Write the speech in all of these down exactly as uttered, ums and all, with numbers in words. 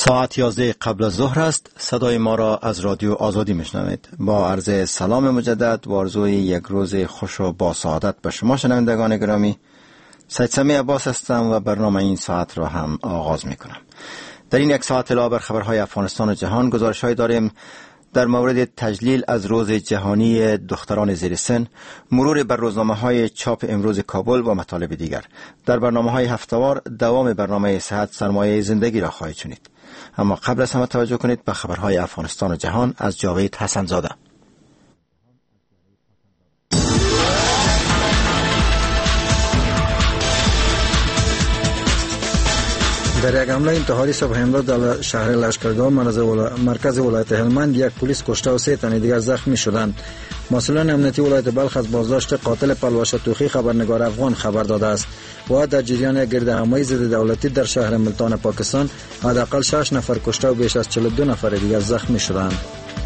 ساعت یازده قبل از ظهر است. صدای ما را از رادیو آزادی میشنوید. با عرض سلام مجدد و آرزوی یک روز خوش و با سعادت به شما شنوندگان گرامی. سید سمیع عباس هستم و برنامه این ساعت را هم آغاز میکنم. در این یک ساعت علاوه بر خبرهای افغانستان و جهان گزارش‌هایی داریم در مورد تجلیل از روز جهانی دختران زیر سن، مرور بر روزنامه‌های چاپ امروز کابل و مطالب دیگر. در برنامه‌های هفته‌وار دوام برنامه صحت سرمایه زندگی را خواهید شنید. اما قبل از همه توجه کنید به خبرهای افغانستان و جهان از جاوید حسن زاده. در یک حمله انتحاری صبح امروز در شهر لشکرگاه مرکز ولایت هلمند یک پلیس کشته و سه تن دیگر زخمی شدند. مسئولان امنیتی ولایت بلخ از بازداشت قاتل پلوش توخی خبرنگار افغان خبر داده است و در جریان یک گردهمایی ضد دولتی در شهر ملتان پاکستان حداقل شش نفر کشته و بیش از چهل و دو نفر دیگر زخمی شدند.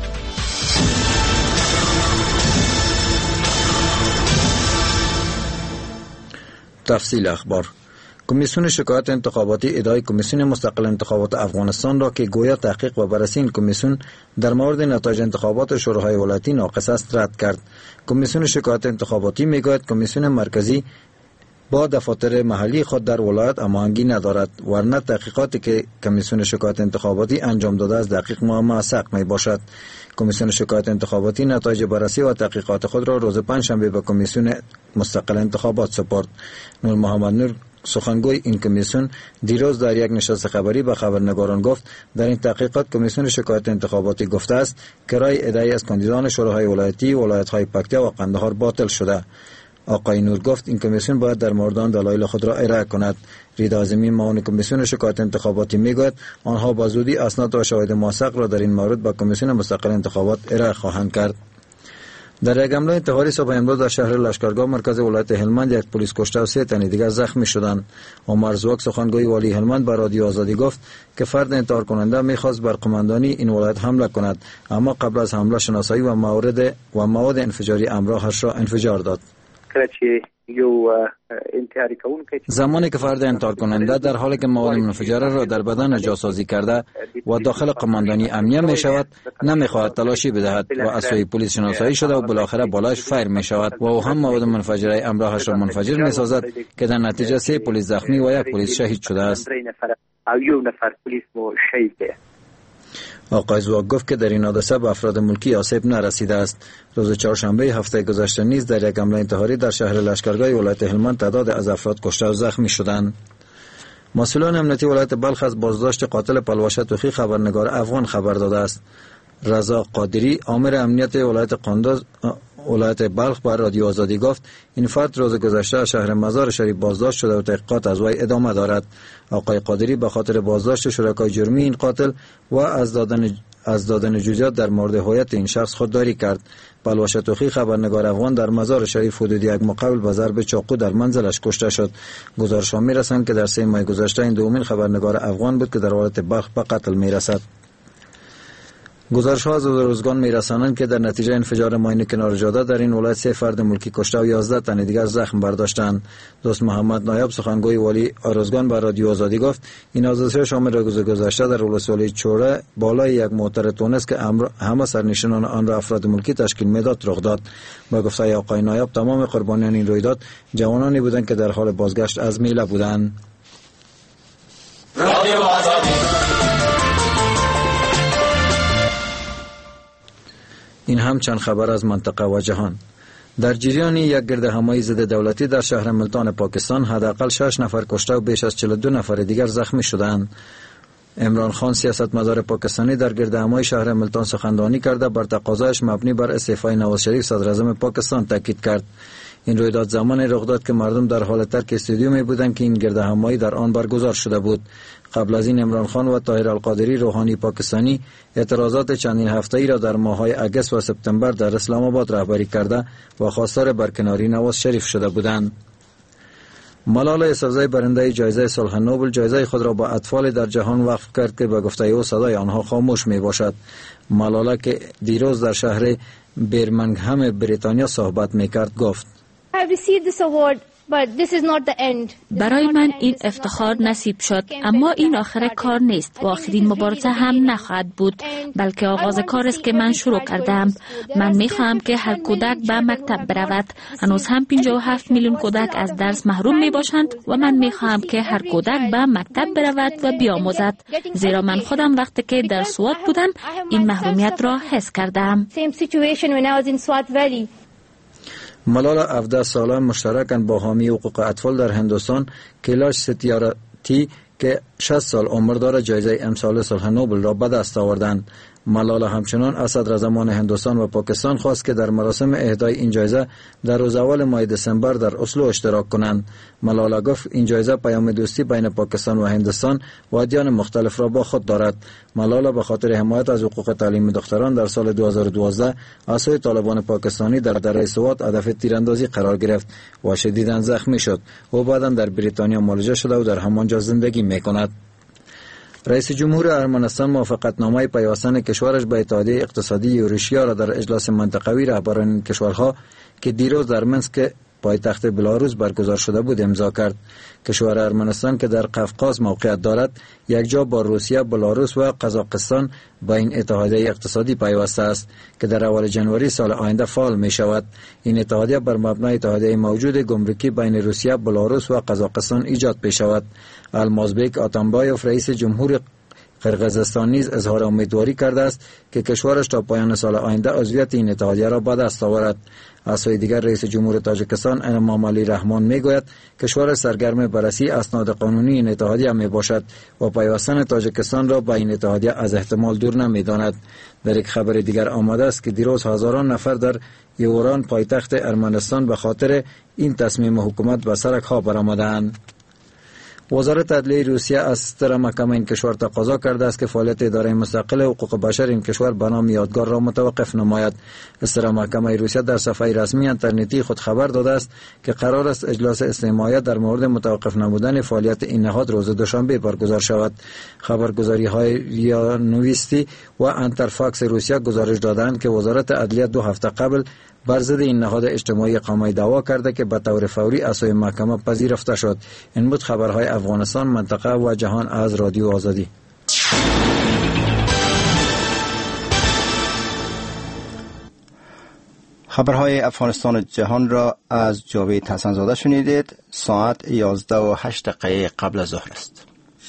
تفصیل اخبار. کمیسیون شکایت انتخاباتی ادعای کمیسیون مستقل انتخابات افغانستان را که گویا تحقیق و بررسی این کمیسیون در مورد نتایج انتخابات شوراهای ولایتی ناقص است رد کرد. کمیسیون شکایت انتخاباتی میگوید کمیسیون مرکزی با دفاتر محلی خود در ولایت هماهنگی ندارد، ورنه تحقیقاتی که کمیسیون شکایت انتخاباتی انجام داده است دقیق معمق می باشد. کمیسیون شکایت انتخاباتی نتایج بررسی و تحقیقات خود را روز پنجشنبه به کمیسیون مستقل انتخابات سپرد. نور محمد نور سخنگوی این کمیسیون دیروز در یک نشست خبری به خبرنگاران گفت در این تحقیقات کمیسیون شکایت انتخاباتی گفته است که رای ادعای از کاندیدان شوراهای ولایتی ولایت‌های پکتیا و قندهار باطل شده. آقای نور گفت این کمیسیون باید در مورد آن دلایل خود را ارائه کند. رضا اعظمی معاون کمیسیون شکایت انتخاباتی میگوید آنها با زودی اسناد و شواهد موثق را در این مورد به کمیسیون مستقل انتخابات ارائه خواهند کرد. در یک حمله انتحاری صبح امروز در شهر لشکرگاه مرکز ولایت هلمند یک پلیس کشته و سه تن دیگر زخمی شدند. عمر زوک سخنگوی والی هلمند به رادیو آزادی گفت که فرد انتحار کننده می‌خواست بر قماندانی این ولایت حمله کند، اما قبل از حمله شناسایی و موارد و مواد انفجاری همراهش را انفجار داد. زمانی که فرد انتحار کننده در حالی که مواد منفجره را در بدن جاسازی کرده و داخل قماندانی امنیه می شود نمی خواهد تلاشی بدهد و از سوی پلیس شناسایی شده و بالاخره بالایش فایر می شود و او هم مواد منفجره همراهش را منفجر می سازد که در نتیجه سه پلیس زخمی و یک پلیس شهید شده است. آقای زواک گفت که در این حادثه به افراد ملکی آسیب نرسیده است. روز چهارشنبه هفته گذشته نیز در یک حمله انتحاری در شهر لشکرگاه ولایت هلمند تعداد از افراد کشته و زخمی شدند. مسئولان امنیتی ولایت بلخ از بازداشت قاتل پلوش توخی خبرنگار افغان خبر داده است. رضا قادری آمر امنیت ولایت قندوز ولایت بلخ بر رادیو آزادی گفت این فرد روز گذشته از شهر مزار شریف بازداشت شده و تحقیقات از وی ادامه دارد. آقای قادری به خاطر بازداشت شرکای جرمی این قاتل و از دادن از دادن جزئیات در مورد هویت این شخص خودداری کرد. پلوش توخی خبرنگار افغان در مزار شریف حدود یک ماه قبل به ضرب چاقو در منزلش کشته شد. گزارش‌ها می‌رسند که در سه ماه گذشته این دومین خبرنگار افغان بود که در ولایت بلخ به قتل می‌رسد. گزارش‌ها از روزگان می‌رسانند که در نتیجه انفجار ماین کنار جاده در این ولایت سه فرد ملکی کشته و یازده تن دیگر زخم برداشتند. دوست محمد نایب سخنگوی والی آرزگان به رادیو آزادی گفت این حادثه شامل روز گذشته در ولسوالی چوره بالای یک موتر تونس که همه سرنشینان آن را افراد ملکی تشکیل میداد رخ داد. با گفته آقای نایب تمام قربانیان این رویداد جوانانی بودند که در حال بازگشت از میله بودند. رادیو آزادی. این هم چند خبر از منطقه و جهان. در جریان یک گردهمایی ضد دولتی در شهر ملتان پاکستان حداقل شش نفر کشته و بیش از چهل و دو نفر دیگر زخمی شدند. عمران خان سیاستمدار پاکستانی در گردهمایی شهر ملتان سخنرانی کرده بر تقاضایش مبنی بر استعفای نواز شریف صدر اعظم پاکستان تاکید کرد. این رویداد زمانی رخ داد که مردم در حال ترک استادیومی بودند که این گردهمایی در آن برگزار شده بود. قبل از این عمران خان و طاهر القادری روحانی پاکستانی اعتراضات چندین هفته‌ای را در ماه‌های اگست و سپتامبر در اسلام آباد رهبری کرده و خواستار برکناری نواز شریف شده بودند. ملالا یوسفزئی برنده جایزه صلح نوبل جایزه خود را با اطفال در جهان وقف کرد که به گفته او صدای آنها خاموش می باشد. ملالا که دیروز در شهر برمنگهم بریتانیا صحبت می کرد گفت I have received this award برای من این افتخار نصیب شد، اما این آخر کار نیست و آخرین مبارزه هم نخواهد بود، بلکه آغاز کار است که من شروع کردم. من میخواهم که هر کودک به مکتب برود. هنوز هم پنجاه و هفت میلیون کودک از درس محروم می باشند و من میخواهم که هر کودک به مکتب برود و بیاموزد، زیرا من خودم وقتی که در سوات بودم این محرومیت را حس کردم. ملالا هفده ساله مشترکاً با حامی حقوق اطفال در هندوستان کیلاش ستیاراتی که شصت سال عمر دارد جایزه امسال صلح نوبل را به دست آوردند. ملالا همچنان از صدراعظمان هندوستان و پاکستان خواست که در مراسم اهدای این جایزه در روز اول ماه دسامبر در اسلو اشتراک کنند. ملالا گفت این جایزه پیام دوستی بین پاکستان و هندوستان و ادیان مختلف را با خود دارد. ملالا به خاطر حمایت از حقوق تعلیم دختران در سال دو هزار و دوازده از سوی طالبان پاکستانی در دره سوات هدف تیراندازی قرار گرفت و شدیداً زخمی شد و بعداً در بریتانیا معالجه شده و در همانجا زندگی می‌کند. رئیس جمهور ارمنستان موافقتنامه پیوستن کشورش به اتحادیه اقتصادی یوروشیا را در اجلاس منطقوی رهبران این کشورها که دیروز در منسک پایتخت بلاروس برگزار شده بود امضا کرد. کشور ارمنستان که در قفقاز موقعیت دارد یکجا با روسیه، بلاروس و قزاقستان با این اتحادیه اقتصادی پیوسته است که در اول ژانویه سال آینده فعال می شود. این اتحادیه بر مبنای اتحادیه موجود گمرکی بین روسیه، بلاروس و قزاقستان ایجاد می شود. المازبیک آتامبایوف رئیس جمهور قرقیزستان نیز اظهار امیدواری کرده است که کشورش تا پایان سال آینده عضویت این اتحادیه را به دست آورد. از سوی دیگر رئیس جمهور تاجیکستان امام علی رحمان میگوید کشور سرگرم بررسی اسناد قانونی این اتحادیه می باشد و پیوستن تاجیکستان را به این اتحادیه از احتمال دور نمیداند. در یک خبر دیگر آمده است که دیروز هزاران نفر در یوران پایتخت ارمنستان به خاطر این تصمیم حکومت به سرک ها برآمدند. وزارت عدلیه روسیه از ستره محکمه این کشور تقاضا کرده است که فعالیت اداره مستقل حقوق بشر این کشور به نام یادگار را متوقف نماید. ستره محکمه روسیه در صفحه رسمی اینترنتی خود خبر داده است که قرار است اجلاس استماعیت در مورد متوقف نمودن فعالیت این نهاد روز دوشنبه برگزار شود. خبرگزاری های ریا نویستی و انترفاکس روسیه گزارش دادند که وزارت عدلیه دو هفته قبل بر ضد این نهاد اجتماعی اقامه دعوا کرده که به طور فوری از سوی محکمه پذیرفته شد. این بود خبرهای افغانستان، منطقه و جهان از رادیو آزادی. خبرهای افغانستان و جهان را از جاوید حسن‌زاده شنیدید. ساعت یازده و هشت دقیقه قبل از ظهر است.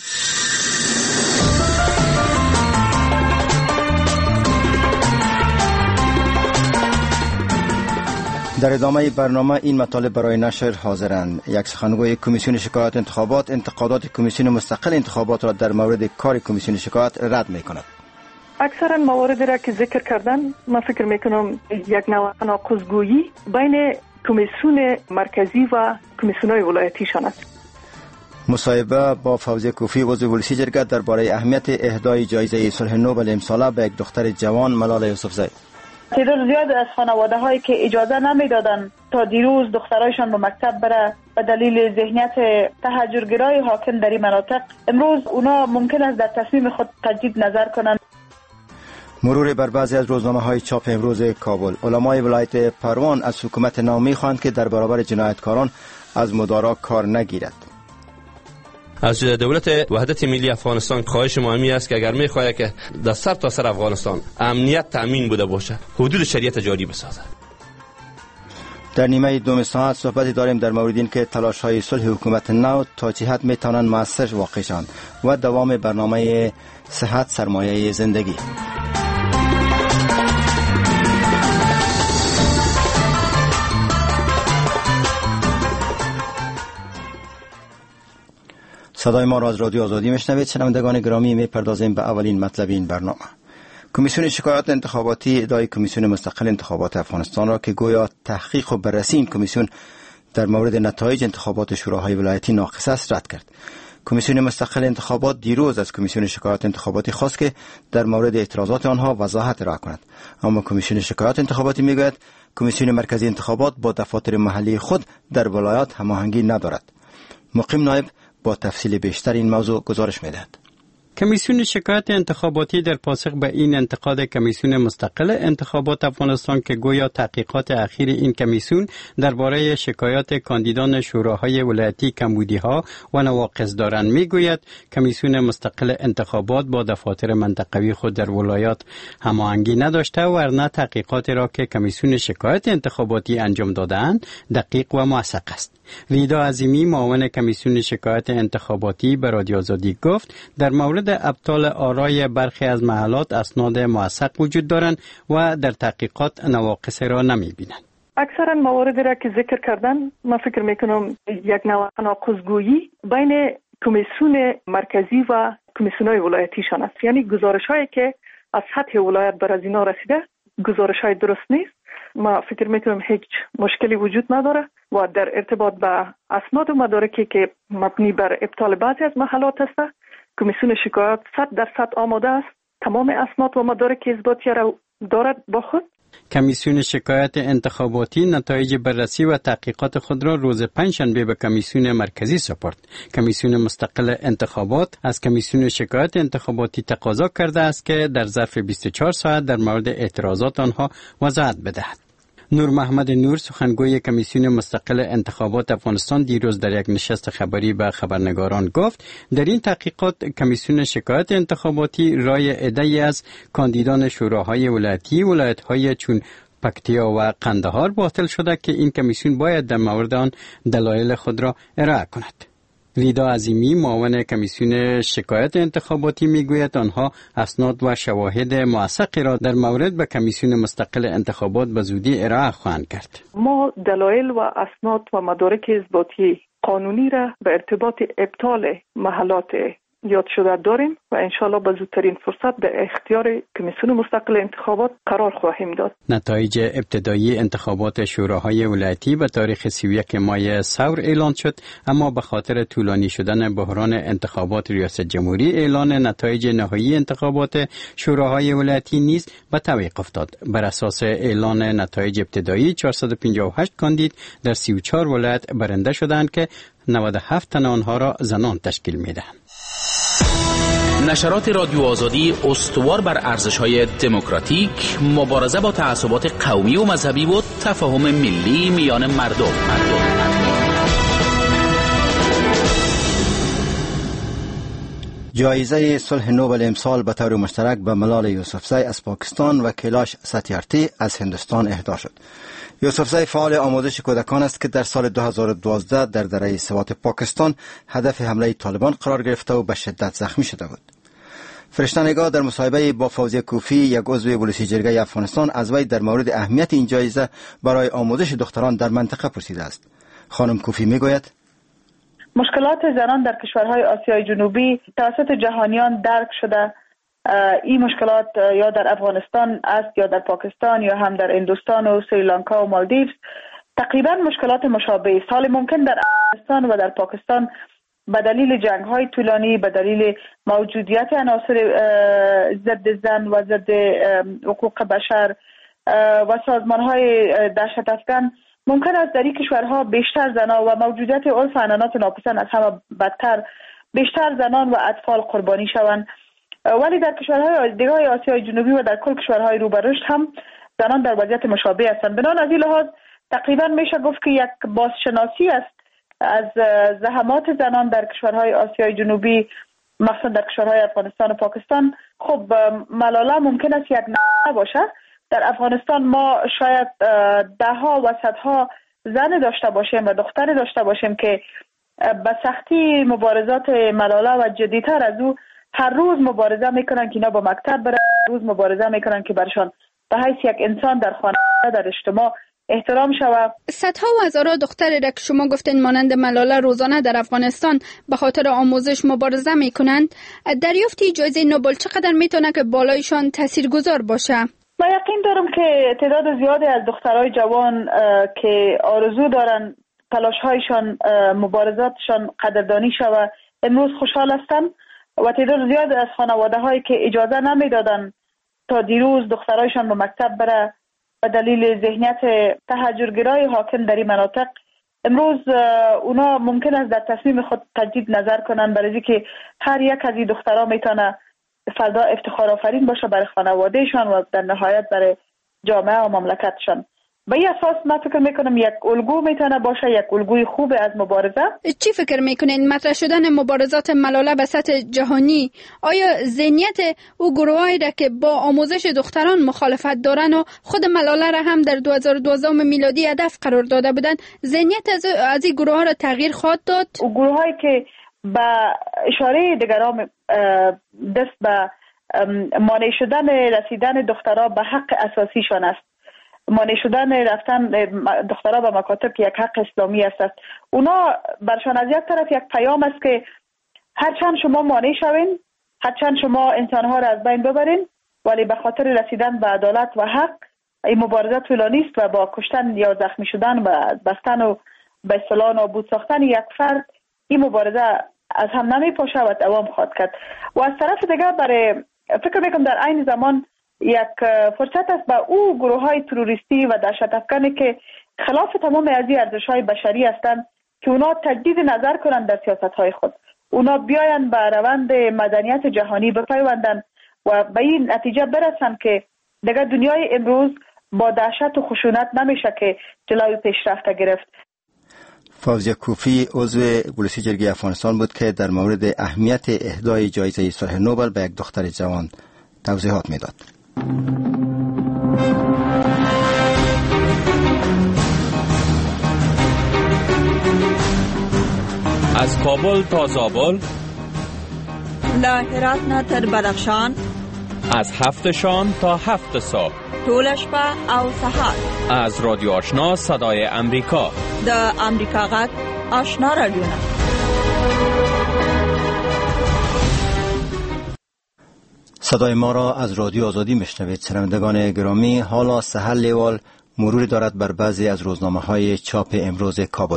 در ادامه برنامه این مطالب برای نشر حاضرند. یک سخنگوی کمیسیون شکایات انتخابات انتقادات کمیسیون مستقل انتخابات را در مورد کار کمیسیون شکایات رد می کند. اکثرا مواردی را که ذکر کردن من فکر می کنم یک نوع تناقض‌گویی بین کمیسیون مرکزی و کمیسیون‌های ولایتیشان است. مصاحبه با فوزیه کوفی عضو ولسی جرگه درباره اهمیت اهدای جایزه صلح نوبل امساله به یک دختر جوان ملالا یوسفزی. تعداد زیاد از خانواده هایی که اجازه نمیدادن تا دیروز دخترایشان به مکتب بره به دلیل ذهنیت تهجرگرای حاکم در این مناطق، امروز اونا ممکن است در تصمیم خود تجدید نظر کنند. مرور بر بعضی از روزنامه های چاپ امروز کابل. علمای ولایت پروان از حکومت نو می‌خواهند که در برابر جنایتکاران از مدارا کار نگیرد. از دولت وحدت ملی افغانستان خواهش مهمی است که اگر می‌خواهد که در سر تا سر افغانستان امنیت تامین بوده باشه، حدود شریعت جاری بسازد. در نیمه دوم ساعت صحبتی داریم در مورد این که تلاش‌های صلح حکومت نو تا چه حد می‌توانند موثر واقع شوند و دوام برنامه صحت سرمایه زندگی. صدای ما را از رادیو آزادی میشنوید. شنوندگان گرامی، میپردازیم به اولین مطلب این برنامه. کمیسیون شکایات انتخاباتی ادعای کمیسیون مستقل انتخابات افغانستان را که گویا تحقیق و بررسی این کمیسیون در مورد نتایج انتخابات شوراهای ولایتی ناقص است رد کرد. کمیسیون مستقل انتخابات دیروز از کمیسیون شکایات انتخاباتی خواست که در مورد اعتراضات آنها وضاحت ارائه کند، اما کمیسیون شکایات انتخاباتی میگوید کمیسیون مرکزی انتخابات با دفاتر محلی خود در ولایات هماهنگی ندارد. مقیم نایب با تفصیل بیشتر این موضوع گزارش می‌دهد. کمیسیون شکایت انتخاباتی در پاسخ به این انتقاد کمیسیون مستقل انتخابات افغانستان که گویا تحقیقات اخیر این کمیسیون درباره شکایات کاندیدان شوراهای ولایتی کمبودی‌ها و نواقص دارند میگوید کمیسیون مستقل انتخابات با دفاتر منطقوی خود در ولایات هماهنگی نداشته ورنه تحقیقاتی را که کمیسیون شکایت انتخاباتی انجام داده‌اند دقیق و موثق است. لیدا عظیمی معاون کمیسیون شکایت انتخاباتی به رادیو آزادی گفت در مورد ابطال آرای برخی از محلات اسناد موثق وجود دارند و در تحقیقات نواقص را نمی‌بینند. اکثرا مواردی را که ذکر کردن من فکر میکنم یک نوع تناقض‌گویی بین کمیسیون مرکزی و کمیسیون‌های ولایتیشان است. یعنی گزارش‌هایی که از سطح ولایت بر از اینا رسیده گزارش‌های درست نیست. ما فکر میکنم هیچ مشکلی وجود نداره و در ارتباط با اسناد و مدارکی که مبنی بر ابطال بعضی از محلات است کمیسیون شکایت صد درصد آماده است. تمام اسناد و مدارک اثباتی را دارد با خود. کمیسیون شکایت انتخاباتی نتایج بررسی و تحقیقات خود را روز پنجشنبه به کمیسیون مرکزی سپرد. کمیسیون مستقل انتخابات از کمیسیون شکایت انتخاباتی تقاضا کرده است که در ظرف بیست و چهار ساعت در مورد اعتراضات آنها وضاحت بدهد. نور محمد نور سخنگوی کمیسیون مستقل انتخابات افغانستان دیروز در یک نشست خبری به خبرنگاران گفت در این تحقیقات کمیسیون شکایت انتخاباتی رای عده‌ای از کاندیدان شوراهای ولایتی ولایت‌های چون پکتیا و قندهار باطل شده که این کمیسیون باید در مورد آن دلایل خود را ارائه کند. لیدا عظیمی معاون کمیسیون شکایت انتخاباتی میگوید آنها اسناد و شواهد موثقی را در مورد به کمیسیون مستقل انتخابات به زودی ارائه خواهند کرد. ما دلایل و اسناد و مدارک اثباتی قانونی را به ارتباط ابطال محلات یاد شده داریم و انشالله به زودترین فرصت به اختیار کمیسیون مستقل انتخابات قرار خواهیم داد. نتایج ابتدایی انتخابات شوراهای ولایتی به تاریخ سی و یک ماه ثور اعلان شد اما به خاطر طولانی شدن بحران انتخابات ریاست جمهوری اعلان نتایج نهایی انتخابات شوراهای ولایتی نیز به تعویق افتاد. بر اساس اعلان نتایج ابتدایی چهارصد و پنجاه و هشت کاندید در سی و چهار ولایت برنده شدند که نود و هفت تن آنها را زنان تشکیل می‌دهند. نشرات رادیو آزادی استوار بر ارزش‌های دموکراتیک، مبارزه با تعصبات قومی و مذهبی و تفاهم ملی میان مردم. جایزه صلح نوبل امسال به طور مشترک به ملال یوسفزی از پاکستان و کیلاش ستیارتی از هندوستان اهدا شد. یوسفزی فعال آموزش کودکان است که در سال دو هزار و دوازده در دره سوات پاکستان هدف حمله طالبان قرار گرفته و به شدت زخمی شده بود. فرشته‌نگار در مصاحبه با فوزیه کوفی یک عضو پلیسی جرگه افغانستان از وی در مورد اهمیت این جایزه برای آموزش دختران در منطقه پرسیده است. خانم کوفی میگوید مشکلات زنان در کشورهای آسیای جنوبی توسط جهانیان درک شده. این مشکلات یا در افغانستان است یا در پاکستان یا هم در هندوستان و سریلانکا و مالدیوز تقریبا مشکلات مشابه است. حال ممکن در افغانستان و در پاکستان به دلیل جنگ‌های طولانی، به دلیل موجودیت عناصر ضد زن و ضد حقوق بشر و سازمان‌های دهشت افکن ممکن است در این کشورها بیشتر زنان و موجودیت عرف عنعنات ناپسند از همه بدتر بیشتر زنان و اطفال قربانی شوند. ولی در کشورهای دیگر آسیای جنوبی و در کل کشورهای رو به رشد هم زنان در وضعیت مشابه هستند. بنابراین از این لحاظ تقریبا میشه گفت که یک بازشناسی است از زحمات زنان در کشورهای آسیای جنوبی، مخصوصا در کشورهای افغانستان و پاکستان. خب ملاله ممکن است یک نمونه باشه. در افغانستان ما شاید ده ها و صدها زن داشته باشیم و دختر داشته باشیم که به سختی مبارزات ملاله و جدیتر از او هر روز مبارزه میکنن که اینا با مکتب برن، هر روز مبارزه میکنن که برشان به حیث یک انسان در خانه در اجتماع احترام شود. صدها و هزاران دختری را که شما گفتین مانند ملاله روزانه در افغانستان به خاطر آموزش مبارزه میکنند، دریافت جایزه نوبل چقدر میتونه که بالایشان تاثیرگذار باشه؟ من یقین دارم که تعداد زیادی از دخترای جوان که آرزو دارن تلاش‌هایشان، مبارزاتشان قدردانی شود امروز خوشحال هستند و تعداد زیاد از خانواده‌هایی که اجازه نمیدادن تا دیروز دخترایشان به مکتب بره به دلیل ذهنیت تهجرگرای حاکم در این مناطق امروز اونا ممکن است در تصمیم خود تجدید نظر کنن، برای که هر یک از این دخترها میتونه فردا افتخار آفرین باشه برای خانوادهشان و در نهایت برای جامعه و مملکتشان. به این اساس من فکر میکنم یک الگو میتونه باشه، یک الگوی خوب از مبارزه. چی فکر میکنین مطرح شدن مبارزات ملاله به سطح جهانی آیا ذهنیت او گروهایی را که با آموزش دختران مخالفت دارن و خود ملاله را هم در دو هزار و دوازده میلادی هدف قرار داده بودن، ذهنیت از از این گروه ها را تغییر خواهد داد؟ او گروهایی که با اشاره دیگران دست به مانع شدن رسیدن دخترها به حق اساسیشان است، مانع شدن رفتن دخترها به مکاتب که یک حق اسلامی است، اونا برشان از یک طرف یک پیام است که هرچند شما مانع شوین، هرچند شما انسانها را از بین ببرین، ولی به خاطر رسیدن به عدالت و حق این مبارزه طولانی است و با کشتن یا زخمی شدن و بستن و به اصطلاح نابود ساختن یک فرد این مبارزه از هم نمی پاشه و دوام خواهد کرد. و از طرف دیگر برای فکر میکنم در عین زمان یک فرصت است به او گروه های تروریستی و دهشت افکنی که خلاف تمام از این ارزش های بشری هستند که اونا تجدید نظر کنند در سیاست های خود، اونا بیاین به روند مدنیت جهانی بپیوندن و به این نتیجه برسن که دیگر دنیای امروز با دهشت و خشونت نمیشه که جلوی پیشرفت گرفت. فوزیه کوفی عضو گلوسی جرگه افغانستان بود که در مورد اهمیت اهدای جایزه صلح نوبل به یک دختر جوان توضیحات میداد. از کابل تا زابل، له هرات نه تر بدخشان، از هفت شام تا هفت صبح، ټول شپه او سهار، از رادیو آشنا صدای امریکا، د امریکا غږ آشنا رادیو. صدای ما را از رادیو آزادی میشنوید. شنوندگان گرامی، حالا سحر لیوال مروری دارد بر بعضی از روزنامه‌های چاپ امروز کابل.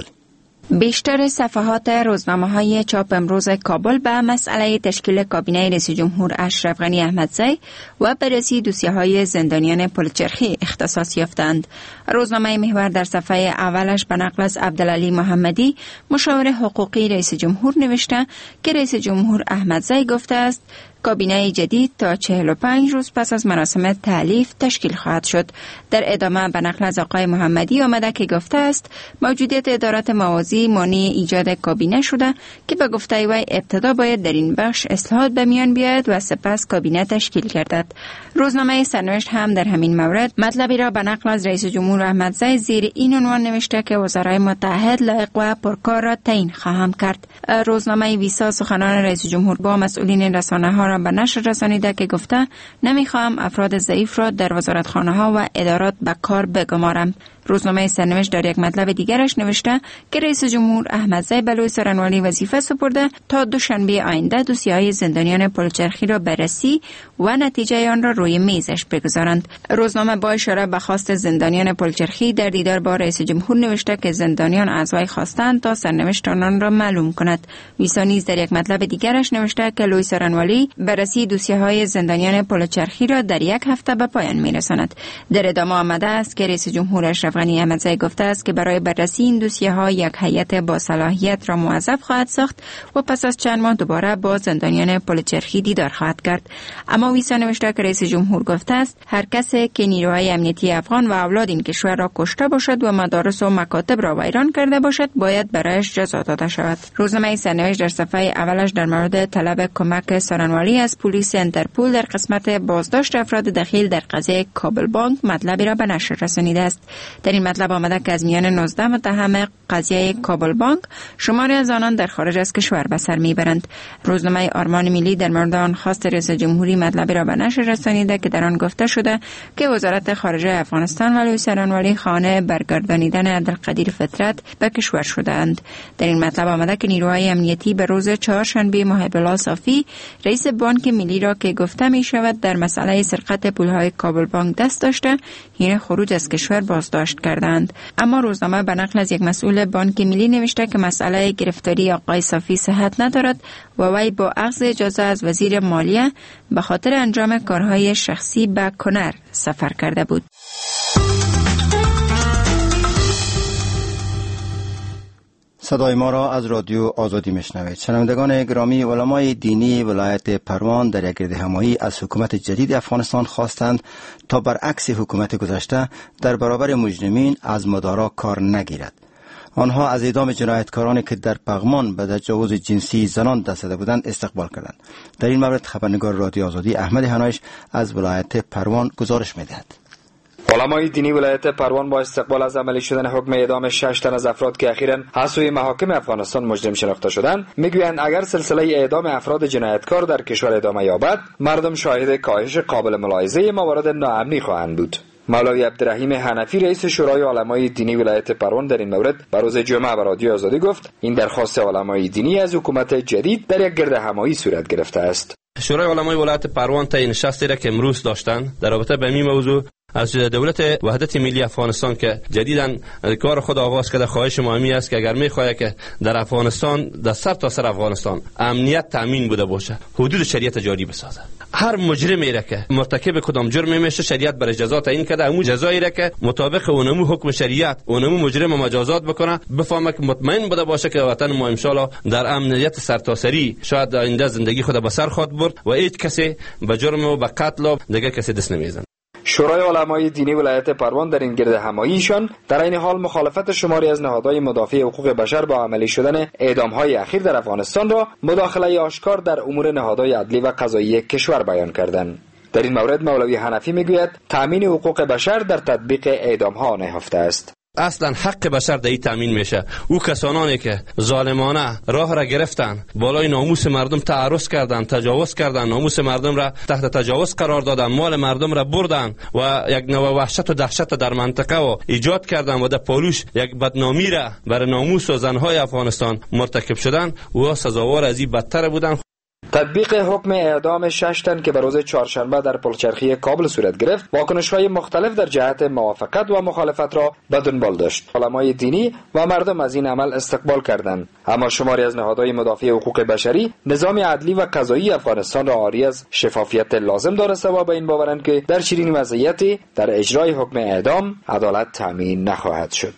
بیشتر صفحات روزنامه‌های چاپ امروز کابل به مسئله تشکیل کابینه رئیس جمهور اشرف غنی احمدزی و بررسی دوسیه‌های زندانیان پلچرخی اختصاص یافتند. روزنامه محور در صفحه اولش به نقل از عبدالعلی محمدی، مشاور حقوقی رئیس جمهور، نوشته که رئیس جمهور احمدزی گفته است کابینه جدید تا چهل و پنج روز پس از مراسم تألیف تشکیل خواهد شد. در ادامه به نقل از آقای محمدی آمده که گفته است موجودیت ادارات موازی مانع ایجاد کابینه شده که به گفته وی ابتدا باید در این بخش اصلاحات به میان بیاید و سپس کابینه تشکیل گردد. روزنامه سرنوشت هم در همین مورد مطلبی را به نقل از رئیس جمهور احمدزی زیر این عنوان نوشته که وزرای متحد لایق و پرکار را تعیین خواهم کرد. روزنامه ویسا سخنان رئیس جمهور با مسئولین رسانه‌ها را به نشر رسانیده که گفته نمیخواهم افراد ضعیف را در وزارتخانه‌ها و ادارات به کار بگمارم. روزنامه سرنوشت در یک مطلب دیگرش نوشته که رئیس جمهور احمدزی به لوی سرانوالی وظیفه سپرده تا دوشنبه آینده دوسیه‌های زندانیان پلچرخی را بررسی و نتیجه آن را روی میزش بگذارند. روزنامه با اشاره به خواست زندانیان پلچرخی در دیدار با رئیس جمهور نوشته که زندانیان از وی خواستند تا سرنوشت آنان را معلوم کند. ویسا نیز در یک مطلب دیگرش نوشته که لوی سرانوالی بررسی دوسیه‌های زندانیان پلچرخی را در یک هفته به پایان میرساند. در ادامه آمده است که رئیس جمهور اشرف غنی احمدزی گفته است که برای بررسی این دوسیه ها یک هیئت با صلاحیت را موظف خواهد ساخت و پس از چند ماه دوباره با زندانیان پلچرخی دیدار خواهد کرد. اما ویسا نوشته که رئیس جمهور گفته است هر کسی که نیروهای امنیتی افغان و اولاد این کشور را کشته باشد و مدارس و مکاتب را ویران کرده باشد باید برایش جزا داده شود. روزنامه سرنوشت در صفحه اولش در مورد طلب کمک سارنوالی از پلیس انترپول در قسمت بازداشت افراد دخیل در قضیه کابل بانک مطلبی را به نشر رسانیده است. در این مطلب آمده که از میان نوزده متهم قضیه کابل بانک شماری از آنان در خارج از کشور به سر میبرند. روزنامه آرمان ملی در مورد آن خواست رئیس جمهوری مطلبی را به نشر رسانیده که در آن گفته شده که وزارت خارجه افغانستان و لوی سرانوالی خانه برگردانیدن عبدالقدیر فطرت به کشور شدند. در این مطلب آمده که نیروهای امنیتی به روز چهارشنبه محب الله صافی رئیس بانک ملی را که گفته می شود در مسئله سرقت پولهای کابل بانک دست داشته حین خروج از کشور بازداشت کردند. اما روزنامه به نقل از یک مسئول بانک ملی نوشته که مسئله گرفتاری آقای صافی صحت ندارد و وی با اخذ اجازه از وزیر مالیه به خاطر انجام کارهای شخصی به کنر سفر کرده بود. صدای ما را از رادیو آزادی میشنوید. شنوندگان گرامی، علمای دینی ولایت پروان در یک گردهمایی از حکومت جدید افغانستان خواستند تا برعکس حکومت گذشته در برابر مجرمین از مدارا کار نگیرد. آنها از اعدام جنایتکارانی که در پغمان به تجاوز جنسی زنان دست زده بودند استقبال کردند. در این مورد خبرنگار رادیو آزادی احمد هنایش از ولایت پروان گزارش می‌دهد. علمای دینی ولایت پروان با استقبال از عملی شدن حکم اعدام شش تن از افراد که اخیراً از سوی محاکم افغانستان مجرم شناخته شدند، میگویند اگر سلسله اعدام افراد جنایتکار در کشور ادامه یابد، مردم شاهد کاهش قابل ملاحظه موارد ناامنی خواهند بود. مولوی عبدالرحیم حنفی رئیس شورای علمای دینی ولایت پروان در این مورد بر روز جمعه به رادیو آزادی گفت این درخواست علمای دینی از حکومت جدید در یک گردهمایی صورت گرفته است. شورای علمای ولایت پروان طی نشستی را که امروز داشتند در رابطه به این موضوع از دولت وحدت ملی افغانستان که جدیداً کار خود آغاز کرده خواهش مهمی است که اگر می‌خواهد که در افغانستان در سر تا سر افغانستان امنیت تامین بوده باشه، حدود شریعت جاری بسازه. هر مجرمی را که مرتکب کدام جرمی میشه شریعت برای جزا تعیین کرده، اون جزایی را که مطابق اونمو حکم شریعت اونمو مجرم مجازات بکنه، بفهمه که مطمئن بوده باشه که وطن ما ان شاءالله در امنیت سرتاسری شاید آینده زندگی خود به سر خواهد برد و هیچ کسی به جرم و به قتل و دیگه کسی دست نمیزنه. شورای علمای دینی ولایت پروان در این گردهماییشان در این حال مخالفت شماری از نهادهای مدافع حقوق بشر با عملی شدن اعدام‌های اخیر در افغانستان را مداخله آشکار در امور نهادهای عدلی و قضایی کشور بیان کردند. در این مورد مولوی حنفی میگوید تامین حقوق بشر در تطبیق اعدام‌ها نهفته است. اصلا حق بشر در این تامین میشه. او کسانانی که ظالمانه راه را گرفتن، بالای ناموس مردم تعرض کردن، تجاوز کردن، ناموس مردم را تحت تجاوز قرار دادن، مال مردم را بردن و یک نوع وحشت و دهشت در منطقه و ایجاد کردن و در پالوش یک بدنامی را بر ناموس و زنهای افغانستان مرتکب شدن، و سزاوار از این بدتر بودن. تطبیق حکم اعدام شش تن که به روز چهارشنبه در پلچرخی کابل صورت گرفت، واکنش‌های مختلف در جهت موافقت و مخالفت را به دنبال داشت. علمای دینی و مردم از این عمل استقبال کردند، اما شماری از نهادهای مدافع حقوق بشری نظام عدلی و قضایی افغانستان را عاری از شفافیت لازم دانسته و به این باورند که در چنین وضعیتی در اجرای حکم اعدام عدالت تامین نخواهد شد.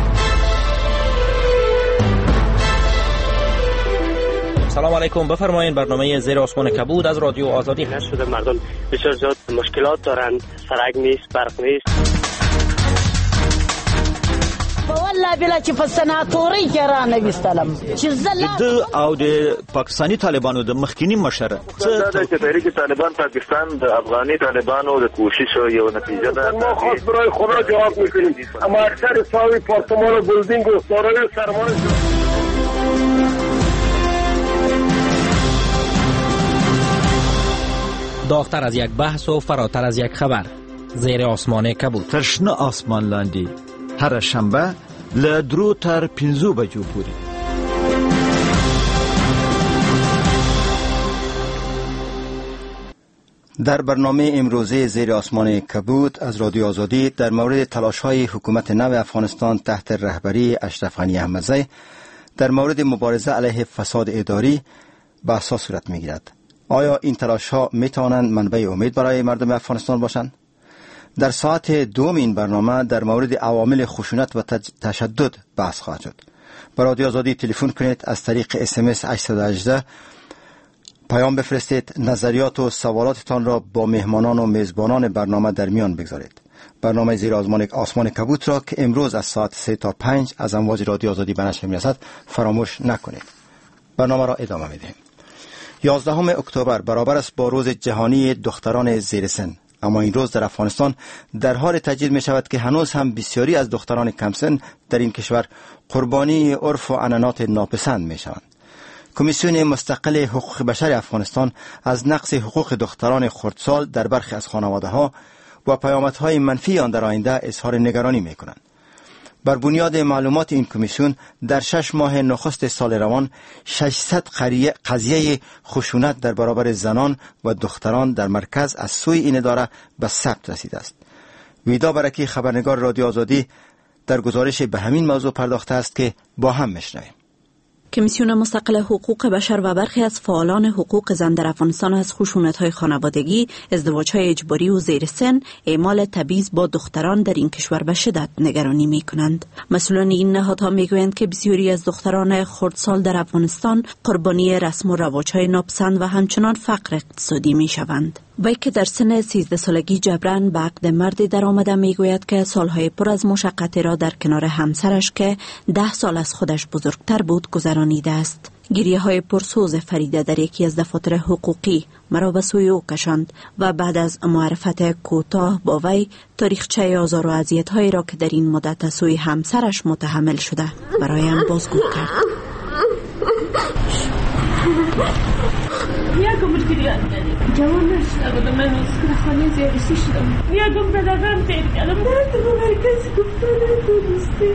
سلام علیکم، بفرمایید. برنامه زیر آسمان کبود از رادیو آزادی هست. شده مردم بسیار زیاد مشکلات دارند، سرک نیست، برق نیست. والله بلا چې په سناتوري کې را نوستلم چې زله د او د پاکستانی طالبانو د مخکینی مشره چې تحریک طالبان پاکستان د افغاني طالبانو د کوشش یو نتیجه ده. ما خاص برای خدا جواب میکنیم، اما اکثر ساوی پارتمان و بلدینگ و سارای سرمایه داغتر از یک بحث و فراتر از یک خبر. زیر آسمان کبود. ترشنه آسمان لاندی هر شنبه له درو تر پنځو بجو پورې. در برنامه امروزه زیر آسمان کبود از رادیو آزادی در مورد تلاش‌های حکومت نو افغانستان تحت رهبری اشرف غنی احمدزی در مورد مبارزه علیه فساد اداری بحث صورت می‌گیرد. آیا این تلاش‌ها می‌توانند منبع امید برای مردم افغانستان باشند؟ در ساعت دوم این برنامه در مورد عوامل خشونت و تشدد بحث خواهد شد. با رادیو آزادی تلفن کنید، از طریق اس ام اس هشت یک هشت پیام بفرستید، نظریات و سوالاتتان را با مهمانان و میزبانان برنامه در میان بگذارید. برنامه زیر آسمان آسمان کبود را که امروز از ساعت سه تا پنج از امواج رادیو آزادی به نشر می‌رسد فراموش نکنید. برنامه را ادامه می‌دهیم. یازدهم اکتبر برابر است با روز جهانی دختران زیر سن، اما این روز در افغانستان در حال تجدید می شود که هنوز هم بسیاری از دختران کمسن در این کشور قربانی عرف و عنعنات ناپسند می شوند. کمیسیون مستقل حقوق بشر افغانستان از نقض حقوق دختران خردسال در برخی از خانواده‌ها و پیامدهای منفی آن در آینده اظهار نگرانی می کنند. بر بنیاد معلومات این کمیسیون در شش ماه نخست سال روان ششصد قضیه خشونت در برابر زنان و دختران در مرکز از سوی این اداره به ثبت رسیده است. ویدا برکی خبرنگار رادیو آزادی در گزارش به همین موضوع پرداخته است که با هم میشنویم. کمیسیون مستقل حقوق بشر و برخی از فعالان حقوق زن در افغانستان از خشونت‌های خانوادگی، ازدواج‌های اجباری و زیر سن، اعمال تبعیض با دختران در این کشور به شدت نگرانی می‌کنند. مسئولان این نهادها می‌گویند که بسیاری از دختران خردسال در افغانستان قربانی رسم و رواج‌های ناپسند و همچنان فقر اقتصادی می‌شوند. وی که در سن سیزده سالگی جبران به عقد مردی در آمده میگوید که سالهای پر از مشقتی را در کنار همسرش که ده سال از خودش بزرگتر بود گذرانیده است. گریه های پرسوز فریده در یکی از دفاتر حقوقی مرا به سوی او کشاند و بعد از معرفت کوتاه با وی تاریخچه آزار و اذیت‌هایی را که در این مدت از سوی همسرش متحمل شده برایم بازگو کرد. یکم مشکلیات داریم. جوان نشدم من از خانه زیادی شدم. یکم بدنم تیر کردم. نه تو مرکز گفتن درستی.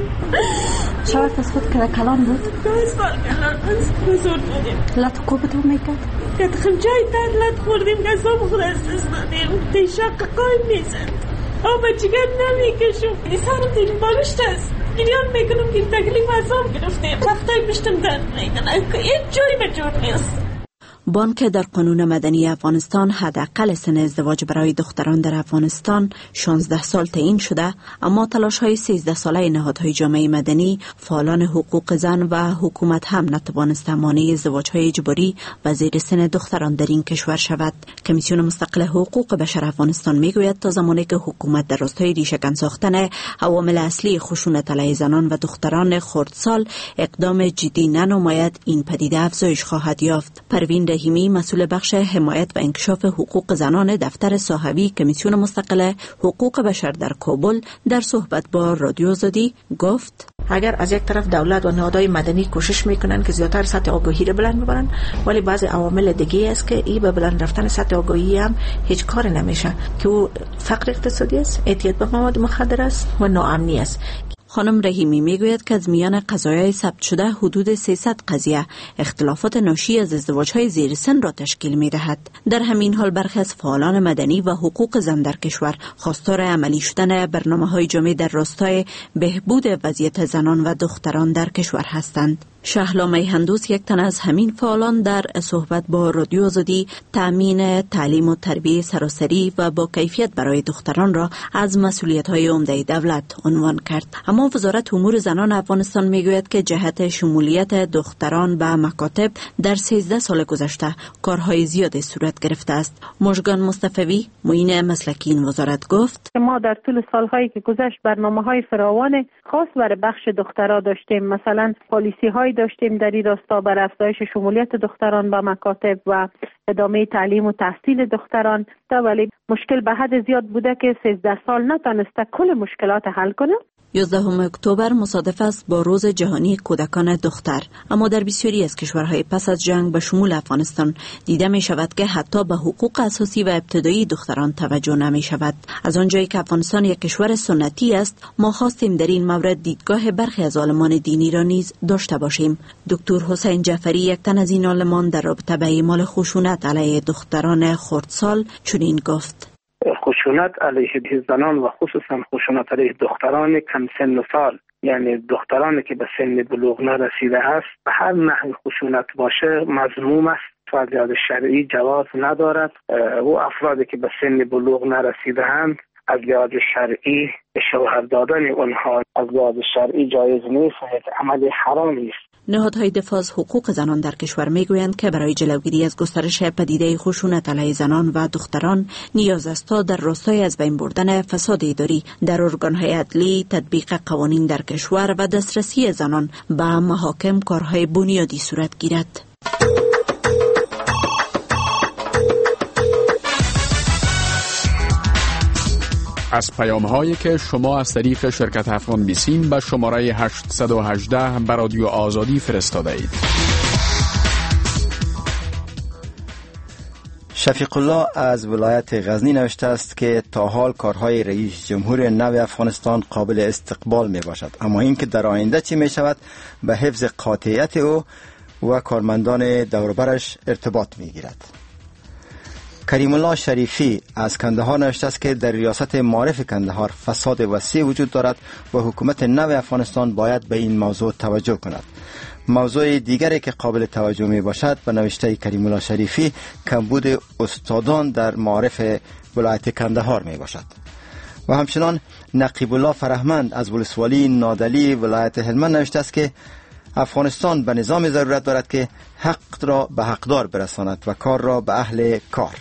شاید از خود کلا کلان بود. دست کلان است. بزرگ بودیم. لات کوبت هم میکرد. که خمجای تر لات خوردیم که سام خورست دادیم. تی شق قایم میزد. آب جگر نمیکشم. انسان تیر بالشت است. گریان میکنم که تکلیف عذاب گرفتیم. وقتای پشتم درد میکنه. هیچ جایی به جور نیست. بانک در قانون مدنی افغانستان حداقل سن ازدواج برای دختران در افغانستان شانزده سال تعیین شده، اما تلاش‌های سیزده ساله نهادهای جامعه مدنی، فعالان حقوق زن و حکومت هم نتوانسته مانع ازدواج‌های اجباری و زیر سن دختران در این کشور شود. کمیسیون مستقل حقوق بشر افغانستان میگوید تا زمانی که حکومت در راستای ریشه‌کن ساختن عوامل اصلی خشونت علیه زنان و دختران خردسال اقدام جدی ننماید، این پدیده افزایش خواهد یافت. پروین رحیمی، مسئول بخش حمایت و انکشاف حقوق زنان دفتر صاحبی کمیسیون مستقل حقوق بشر در کابل، در صحبت با رادیو آزادی گفت: اگر از یک طرف دولت و نهادهای مدنی کوشش میکنن که زیاتر سطح آگاهی را بلند ببرن، ولی بعضی عوامل دیگه است که ای به بلند رفتن سطح آگاهی هم هیچ کار نمیشه، که او فقر اقتصادی است، اعتیاد به مواد مخدر است و ناامنی است. خانم رحیمی میگوید که از میان قضایای ثبت شده حدود سیصد قضیه اختلافات ناشی از ازدواج‌های زیر سن را تشکیل می‌دهد. در همین حال برخی از فعالان مدنی و حقوق زن در کشور خواستار عملی شدن برنامه‌های جامع در راستای بهبود وضعیت زنان و دختران در کشور هستند. شهلا میهندوس، یک تن از همین فعالان، در صحبت با رادیو آزادی تأمین تعلیم و تربیت سراسری و با کیفیت برای دختران را از مسئولیت‌های عمده دولت عنوان کرد. اما وزارت امور زنان افغانستان میگوید که جهت شمولیت دختران به مکاتب در سیزده سال گذشته کارهای زیادی صورت گرفته است. مژگان مصطفی، معین مسلکی این وزارت، گفت: ما در طول سالهایی که گذشت برنامه‌های فراوان خاص برای بخش دخترها داشتیم. مثلا پالیسی‌های داشتیم در این راستا بر افزایش شمولیت دختران به مکاتب و ادامه تعلیم و تحصیل دختران، تا ولی مشکل به حد زیاد بوده که سیزده سال نتونسته کل مشکلات حل کنه. یازدهم اکتبر مصادف است با روز جهانی کودکان دختر، اما در بسیاری از کشورهای پس از جنگ به شمول افغانستان دیده می شود که حتی به حقوق اساسی و ابتدایی دختران توجه نمی شود. از آنجایی که افغانستان یک کشور سنتی است، ما خواستیم در این مورد دیدگاه برخی از عالمان دینی را نیز داشته باشیم. دکتر حسین جعفری، یک تن از این عالمان، در رابطه با اعمال خشونت علیه دختران خردسال چنین گفت: خشونت علیه زنان و خصوصا خشونت علیه دختران کم سن و سال، یعنی دخترانی که به سن بلوغ نرسیده است، به هر نحو خشونت باشه مذموم است و از لحاظ شرعی جواز ندارد. و افرادی که به سن بلوغ نرسیده اند، از لحاظ شرعی شوهر دادن اونها از لحاظ شرعی جایز نیست و یک عمل حرامی است. نهادهای دفاع از حقوق زنان در کشور میگویند که برای جلوگیری از گسترش پدیده خشونت علیه زنان و دختران نیاز است تا در راستای از بین بردن فساد اداری در ارگانهای عدلی، تطبیق قوانین در کشور و دسترسی زنان به محاکم کارهای بنیادی صورت گیرد. از پیام هایی که شما از طریق شرکت افغان بیسیم به شماره هشت یک هشت به رادیو آزادی فرستاده اید. شفیق الله از ولایت غزنی نوشته است که تا حال کارهای رئیس جمهور نو افغانستان قابل استقبال می باشد، اما اینکه در آینده چی می شود به حفظ قاطعیت او و کارمندان دوربرش ارتباط می گیرد. کریم الله شریفی از کندهار نوشته است که در ریاست معارف کندهار فساد وسیع وجود دارد و حکومت نو افغانستان باید به این موضوع توجه کند. موضوع دیگری که قابل توجه می باشد به نوشته کریم الله شریفی کمبود استادان در معارف ولایت کندهار می باشد. و همچنان نقیب الله فرهمند از ولسوالی نادلی ولایت هلمند نوشته است که افغانستان به نظام ضرورت دارد که حق را به حقدار برساند و کار را به اهل کار.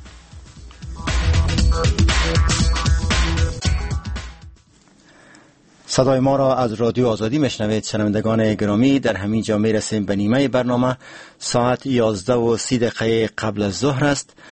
صدای ما را از رادیو آزادی میشنوید. شنوندگان گرامی، در همین جا میرسیم به نیمه برنامه. ساعت یازده و سی دقیقه قبل از ظهر است.